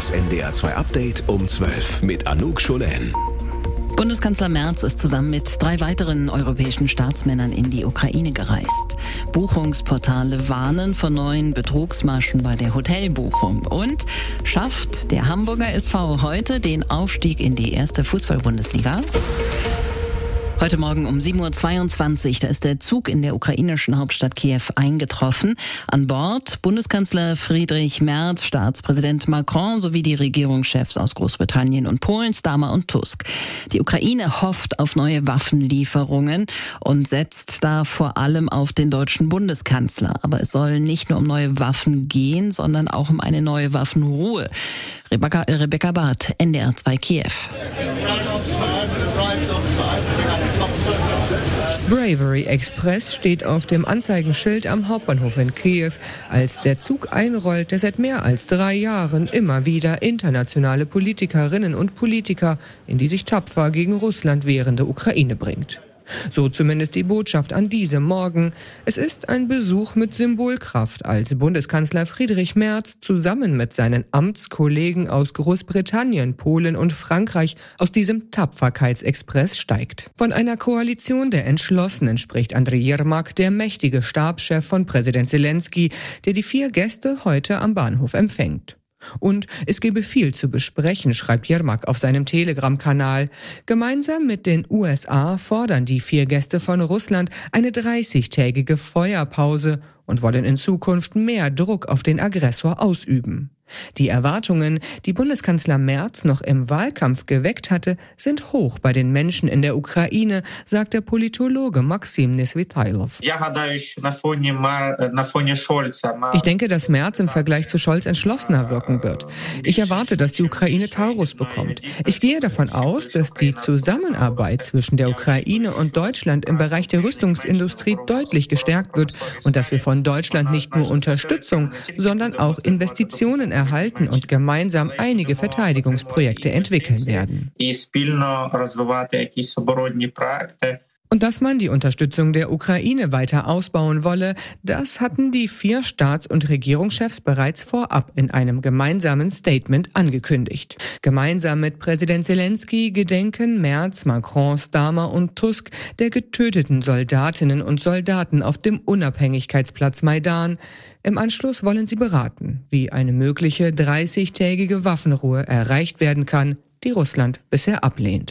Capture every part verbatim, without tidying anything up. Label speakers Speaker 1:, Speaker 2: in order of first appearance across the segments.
Speaker 1: Das N D R zwei Update um zwölf mit Anouk Scholen.
Speaker 2: Bundeskanzler Merz ist zusammen mit drei weiteren europäischen Staatsmännern in die Ukraine gereist. Buchungsportale warnen vor neuen Betrugsmaschen bei der Hotelbuchung. Und schafft der Hamburger S V heute den Aufstieg in die erste Fußball-Bundesliga? Heute Morgen um sieben Uhr zweiundzwanzig, da ist der Zug in der ukrainischen Hauptstadt Kiew eingetroffen. An Bord Bundeskanzler Friedrich Merz, Staatspräsident Macron sowie die Regierungschefs aus Großbritannien und Polen, Starmer und Tusk. Die Ukraine hofft auf neue Waffenlieferungen und setzt da vor allem auf den deutschen Bundeskanzler. Aber es soll nicht nur um neue Waffen gehen, sondern auch um eine neue Waffenruhe. Rebecca, Rebecca Barth, N D R zwei Kiew.
Speaker 3: Bravery Express steht auf dem Anzeigenschild am Hauptbahnhof in Kiew, als der Zug einrollt, der seit mehr als drei Jahren immer wieder internationale Politikerinnen und Politiker in die sich tapfer gegen Russland wehrende Ukraine bringt. So zumindest die Botschaft an diesem Morgen. Es ist ein Besuch mit Symbolkraft, als Bundeskanzler Friedrich Merz zusammen mit seinen Amtskollegen aus Großbritannien, Polen und Frankreich aus diesem Tapferkeitsexpress steigt. Von einer Koalition der Entschlossenen spricht Andriy Jermak, der mächtige Stabschef von Präsident Zelensky, der die vier Gäste heute am Bahnhof empfängt. Und es gebe viel zu besprechen, schreibt Jermak auf seinem Telegram-Kanal. Gemeinsam mit den U S A fordern die vier Gäste von Russland eine dreißigtägige Feuerpause und wollen in Zukunft mehr Druck auf den Aggressor ausüben. Die Erwartungen, die Bundeskanzler Merz noch im Wahlkampf geweckt hatte, sind hoch bei den Menschen in der Ukraine, sagt der Politologe Maxim Nesvitailov. Ich denke, dass Merz im Vergleich zu Scholz entschlossener wirken wird. Ich erwarte, dass die Ukraine Taurus bekommt. Ich gehe davon aus, dass die Zusammenarbeit zwischen der Ukraine und Deutschland im Bereich der Rüstungsindustrie deutlich gestärkt wird und dass wir von Deutschland nicht nur Unterstützung, sondern auch Investitionen erhalten und gemeinsam einige Verteidigungsprojekte entwickeln werden. Und dass man die Unterstützung der Ukraine weiter ausbauen wolle, das hatten die vier Staats- und Regierungschefs bereits vorab in einem gemeinsamen Statement angekündigt. Gemeinsam mit Präsident Zelensky gedenken Merz, Macron, Starmer und Tusk der getöteten Soldatinnen und Soldaten auf dem Unabhängigkeitsplatz Maidan. Im Anschluss wollen sie beraten, wie eine mögliche dreißigtägige Waffenruhe erreicht werden kann, die Russland bisher ablehnt.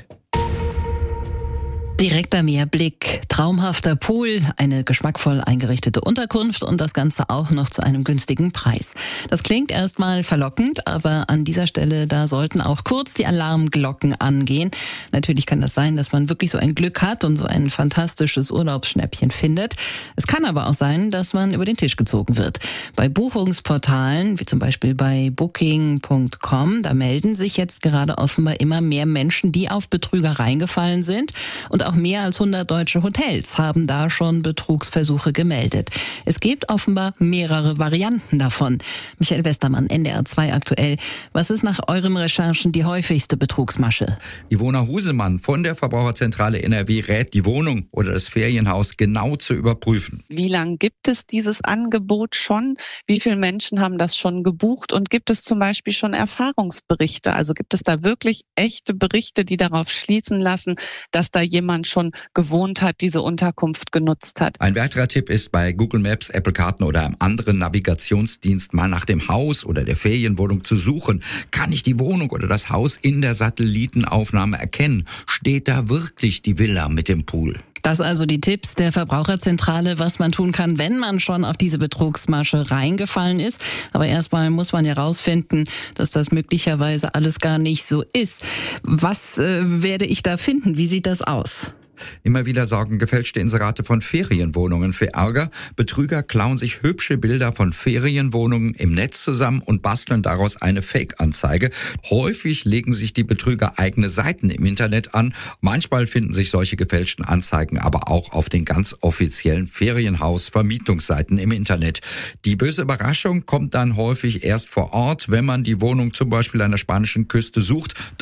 Speaker 2: Direkter Meerblick, traumhafter Pool, eine geschmackvoll eingerichtete Unterkunft und das Ganze auch noch zu einem günstigen Preis. Das klingt erstmal verlockend, aber an dieser Stelle, da sollten auch kurz die Alarmglocken angehen. Natürlich kann das sein, dass man wirklich so ein Glück hat und so ein fantastisches Urlaubsschnäppchen findet. Es kann aber auch sein, dass man über den Tisch gezogen wird. Bei Buchungsportalen, wie zum Beispiel bei Booking Punkt com, da melden sich jetzt gerade offenbar immer mehr Menschen, die auf Betrüger reingefallen sind, und auch mehr als hundert deutsche Hotels haben da schon Betrugsversuche gemeldet. Es gibt offenbar mehrere Varianten davon. Michael Westermann, N D R zwei aktuell. Was ist nach euren Recherchen die häufigste Betrugsmasche?
Speaker 4: Ivona Husemann von der Verbraucherzentrale N R W rät, die Wohnung oder das Ferienhaus genau zu überprüfen.
Speaker 5: Wie lange gibt es dieses Angebot schon? Wie viele Menschen haben das schon gebucht? Und gibt es zum Beispiel schon Erfahrungsberichte? Also gibt es da wirklich echte Berichte, die darauf schließen lassen, dass da jemand schon gewohnt hat, diese Unterkunft genutzt hat?
Speaker 4: Ein weiterer Tipp ist, bei Google Maps, Apple Karten oder einem anderen Navigationsdienst mal nach dem Haus oder der Ferienwohnung zu suchen. Kann ich die Wohnung oder das Haus in der Satellitenaufnahme erkennen? Steht da wirklich die Villa mit dem Pool?
Speaker 2: Das also die Tipps der Verbraucherzentrale, was man tun kann, wenn man schon auf diese Betrugsmasche reingefallen ist. Aber erstmal muss man ja rausfinden, dass das möglicherweise alles gar nicht so ist. Was äh, werde ich da finden? Wie sieht das aus?
Speaker 4: Immer wieder sorgen gefälschte Inserate von Ferienwohnungen für Ärger. Betrüger klauen sich hübsche Bilder von Ferienwohnungen im Netz zusammen und basteln daraus eine Fake-Anzeige. Häufig legen sich die Betrüger eigene Seiten im Internet an. Manchmal finden sich solche gefälschten Anzeigen aber auch auf den ganz offiziellen Ferienhaus-Vermietungsseiten im Internet. Die böse Überraschung kommt dann häufig erst vor Ort, wenn man die Wohnung zum Beispiel an der spanischen Küste sucht, dort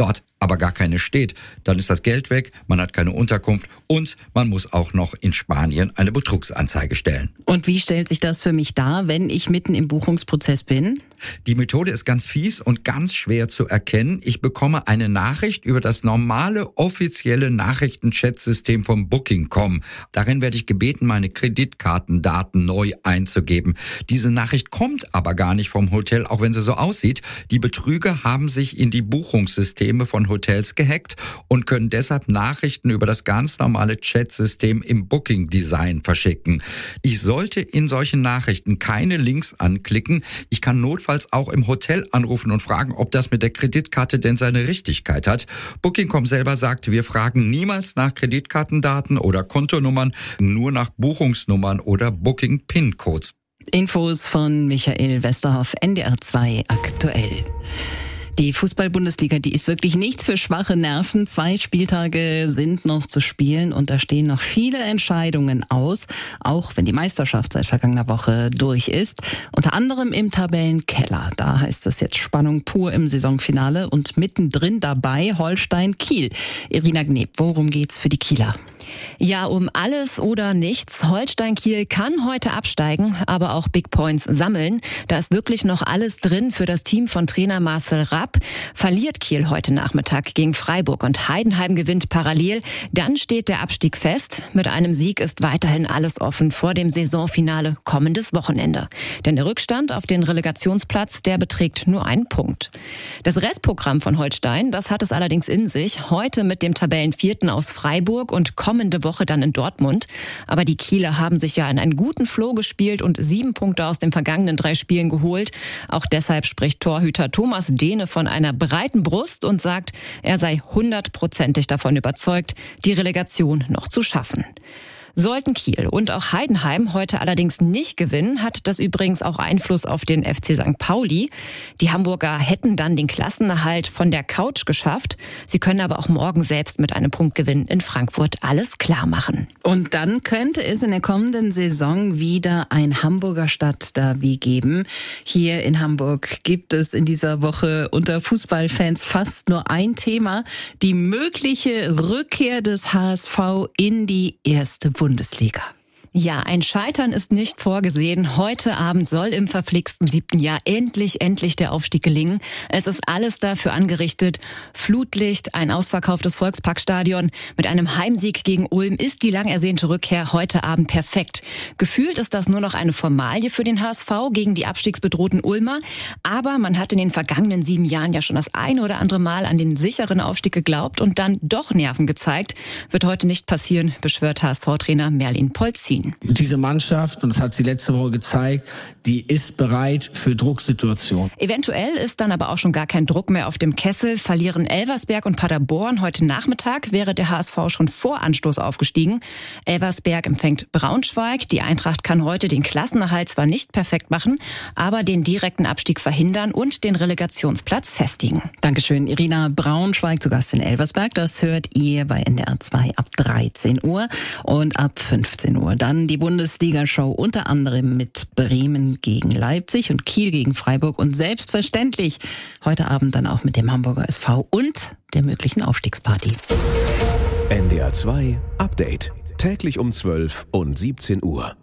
Speaker 4: aber gar keine steht, dann ist das Geld weg, man hat keine Unterkunft und man muss auch noch in Spanien eine Betrugsanzeige stellen.
Speaker 2: Und wie stellt sich das für mich dar, wenn ich mitten im Buchungsprozess bin?
Speaker 4: Die Methode ist ganz fies und ganz schwer zu erkennen. Ich bekomme eine Nachricht über das normale offizielle Nachrichten-Chat-System von Booking Punkt com. Darin werde ich gebeten, meine Kreditkartendaten neu einzugeben. Diese Nachricht kommt aber gar nicht vom Hotel, auch wenn sie so aussieht. Die Betrüger haben sich in die Buchungssysteme von Hotels gehackt und können deshalb Nachrichten über das ganz normale Chat-System im Booking-Design verschicken. Ich sollte in solchen Nachrichten keine Links anklicken. Ich kann notfalls auch im Hotel anrufen und fragen, ob das mit der Kreditkarte denn seine Richtigkeit hat. Booking Punkt com selber sagt, wir fragen niemals nach Kreditkartendaten oder Kontonummern, nur nach Buchungsnummern oder Booking-Pin-Codes.
Speaker 2: Infos von Michael Westerhoff, N D R zwei aktuell. Die Fußball-Bundesliga, die ist wirklich nichts für schwache Nerven. Zwei Spieltage sind noch zu spielen und da stehen noch viele Entscheidungen aus, auch wenn die Meisterschaft seit vergangener Woche durch ist. Unter anderem im Tabellenkeller. Da heißt es jetzt Spannung pur im Saisonfinale und mittendrin dabei Holstein-Kiel. Irina Gneb, worum geht's für die Kieler?
Speaker 6: Ja, um alles oder nichts. Holstein-Kiel kann heute absteigen, aber auch Big Points sammeln. Da ist wirklich noch alles drin für das Team von Trainer Marcel Rapp. Verliert Kiel heute Nachmittag gegen Freiburg und Heidenheim gewinnt parallel, dann steht der Abstieg fest. Mit einem Sieg ist weiterhin alles offen vor dem Saisonfinale kommendes Wochenende. Denn der Rückstand auf den Relegationsplatz, der beträgt nur einen Punkt. Das Restprogramm von Holstein, das hat es allerdings in sich. Heute mit dem Tabellenvierten aus Freiburg und kommende Woche dann in Dortmund. Aber die Kieler haben sich ja in einen guten Flow gespielt und sieben Punkte aus den vergangenen drei Spielen geholt. Auch deshalb spricht Torhüter Thomas Dehne von einer breiten Brust und sagt, er sei hundertprozentig davon überzeugt, die Relegation noch zu schaffen. Sollten Kiel und auch Heidenheim heute allerdings nicht gewinnen, hat das übrigens auch Einfluss auf den F C Sankt Pauli. Die Hamburger hätten dann den Klassenerhalt von der Couch geschafft. Sie können aber auch morgen selbst mit einem Punktgewinn in Frankfurt alles klar machen.
Speaker 2: Und dann könnte es in der kommenden Saison wieder ein Hamburger Stadtderby geben. Hier in Hamburg gibt es in dieser Woche unter Fußballfans fast nur ein Thema: die mögliche Rückkehr des H S V in die erste Bundesliga.
Speaker 6: Ja, ein Scheitern ist nicht vorgesehen. Heute Abend soll im verflixten siebten Jahr endlich, endlich der Aufstieg gelingen. Es ist alles dafür angerichtet. Flutlicht, ein ausverkauftes Volksparkstadion. Mit einem Heimsieg gegen Ulm ist die lang ersehnte Rückkehr heute Abend perfekt. Gefühlt ist das nur noch eine Formalie für den H S V gegen die abstiegsbedrohten Ulmer. Aber man hat in den vergangenen sieben Jahren ja schon das eine oder andere Mal an den sicheren Aufstieg geglaubt und dann doch Nerven gezeigt. Wird heute nicht passieren, beschwört H S V-Trainer Merlin Polzin.
Speaker 7: Diese Mannschaft, und das hat sie letzte Woche gezeigt, die ist bereit für Drucksituationen.
Speaker 6: Eventuell ist dann aber auch schon gar kein Druck mehr auf dem Kessel. Verlieren Elversberg und Paderborn heute Nachmittag, wäre der H S V schon vor Anstoß aufgestiegen. Elversberg empfängt Braunschweig. Die Eintracht kann heute den Klassenerhalt zwar nicht perfekt machen, aber den direkten Abstieg verhindern und den Relegationsplatz festigen.
Speaker 2: Dankeschön, Irina. Braunschweig zu Gast in Elversberg. Das hört ihr bei N D R zwei ab dreizehn Uhr und ab fünfzehn Uhr. Dann die Bundesliga-Show unter anderem mit Bremen gegen Leipzig und Kiel gegen Freiburg und selbstverständlich heute Abend dann auch mit dem Hamburger S V und der möglichen Aufstiegsparty.
Speaker 1: N D R zwei Update. Täglich um zwölf und siebzehn Uhr.